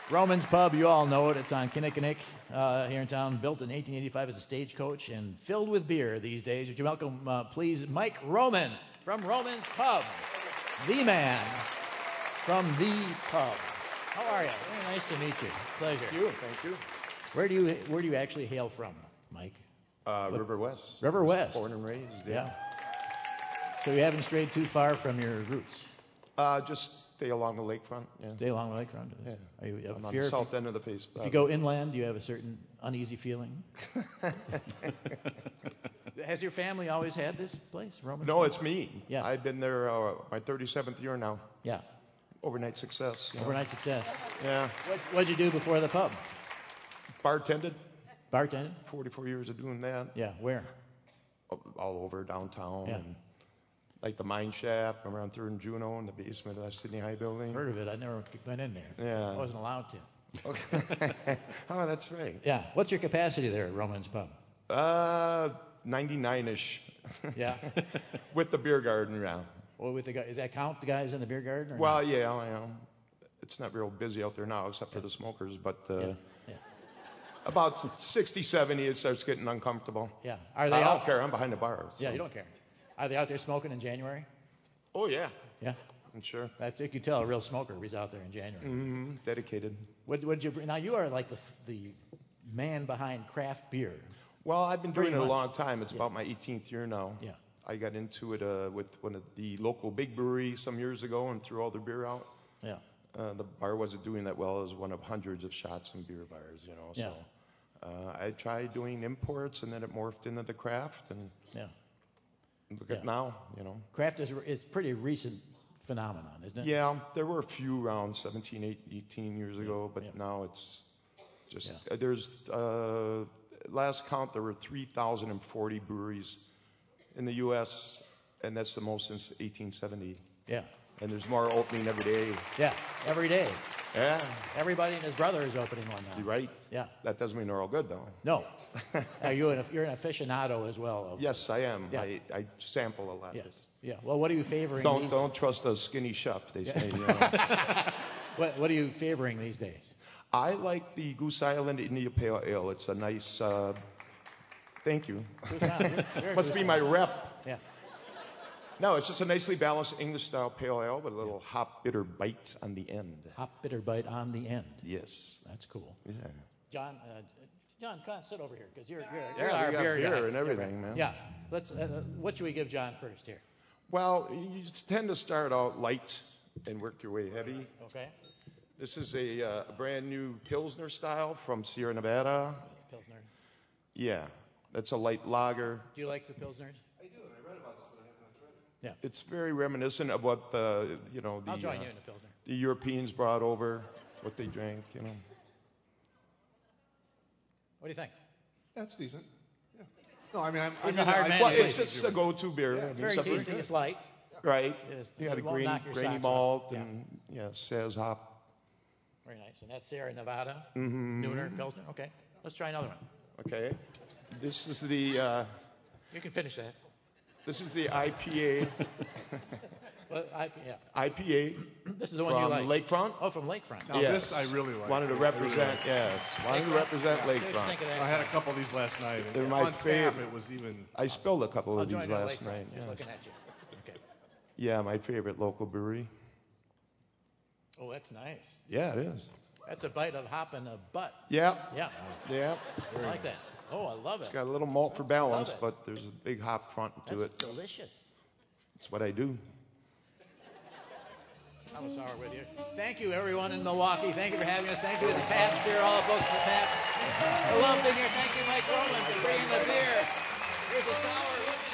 Roman's Pub, you all know it. It's on Kinnickinnick here in town, built in 1885 as a stagecoach and filled with beer these days. Would you welcome, please, Mike Roman from Roman's Pub, the man from the pub. How are you? Very nice to meet you. Pleasure. Thank you. Where do you actually hail from, Mike? River West. River West. Born and raised. Yeah. So you haven't strayed too far from your roots. Just stay along the lakefront. Yeah. Stay along the lakefront. Yeah. Are you have I'm a on fear the south end of the face. if you go inland? Do you have a certain uneasy feeling? Has your family always had this place, Roman? No, it's me. Yeah. I've been there my 37th year now. Yeah. Overnight success. You know. Overnight success. Yeah. What'd you do before the pub? Bartended. Bartending? 44 years of doing that. Yeah. Where? All over downtown. Yeah. And like the mine shaft around 3rd and Juneau in the basement of that Sydney High building. Heard of it. I never went in there. Yeah. I wasn't allowed to. Okay. Oh, that's right. Yeah. What's your capacity there at Roman's Pub? 99-ish. Yeah. With the beer garden around. Well, with the guy, does that count the guys in the beer garden? Or Well, not? yeah. It's not real busy out there now, except for the smokers. But Yeah. about 60, 70, it starts getting uncomfortable. Yeah. Are they I out? don't care. I'm behind the bar. So. Yeah, you don't care. Are they out there smoking in January? Oh, yeah. Yeah. I'm sure. That's you can tell a real smoker if he's out there in January. Mm-hmm. Dedicated. What did you bring? Now you are like the man behind craft beer. Well, I've been doing Pretty it a much. long time. It's about my 18th year now. Yeah. I got into it with one of the local big breweries some years ago and threw all their beer out. Yeah. The bar wasn't doing that well. It was one of hundreds of shots and beer bars, you know. Yeah. So I tried doing imports, and then it morphed into the craft. And Yeah. look Yeah. at now, you know. Craft is pretty recent phenomenon, isn't it? Yeah, there were a few around 17, 18 years ago, but now it's just there's last count there were 3,040 breweries in the U.S. and that's the most since 1870. Yeah. And there's more opening every day. Yeah. Every day. Yeah, Everybody and his brother is opening one now. you're right. Yeah. That doesn't mean they're all good though. No. You're an aficionado as well. Yes, I am. Yeah. I sample a lot. Yes. Yeah. Well, what are you favoring? Don't trust a skinny chef. They say. You know. What are you favoring these days? I like the Goose Island India Pale Ale. It's a nice. Thank you. You're a Must be my rep. Yeah. No, it's just a nicely balanced English style pale ale with a little hop bitter bite on the end. Hop bitter bite on the end. Yes. That's cool. Yeah. John, come on, sit over here because you're Yeah, our we got beer beer guy. and everything, man. Yeah. Let's. What should we give John first here? Well, you tend to start out light and work your way heavy. Okay. This is a brand new Pilsner style from Sierra Nevada. Pilsner. Yeah, that's a light lager. Do you like the Pilsners? I do, and I read about this, but I have not tried it. Yeah. It's very reminiscent of what the I'll join you in the Pilsner. the Europeans brought over, what they drank. You know. What do you think? That's decent. Yeah. No, I mean, He's a hard man. Well, Yeah, it's just a go-to beer. I mean, It's very something- tasty. It's light. Right. Yes, You got a it won't knock your grainy socks malt off. Yeah. and says hop. Very nice. And that's Sierra Nevada. Nooner Pilsner. Okay. Let's try another one. Okay. This is the You can finish that. IPA. Well, IPA this is the one you from like. Lakefront. Oh, from Lakefront. Now, Yes. this I really like. Wanted to represent, yes. Wanted to represent What did you Lakefront. think of that? I had a couple of these last night. And They're my on tap, favorite. it was even. I spilled a couple I'll of these join you at last Lakefront. night. Just Yes. looking at you. Okay. Yeah, my favorite local brewery. Oh, that's nice. Yeah, it is. That's a bite of hop in a butt. Yeah, Yeah. yeah. I like that. Oh, I love it. It's got a little malt for balance, Love it. but there's a big hop front to That's it. delicious. It's what I do. I was sorry with you. Thank you, everyone in Milwaukee. Thank you for having us. Thank you to the Pabst here, all the folks from the Pabst. I love being here. Thank you, Mike Roman, for bringing the beer. Here's a sour look.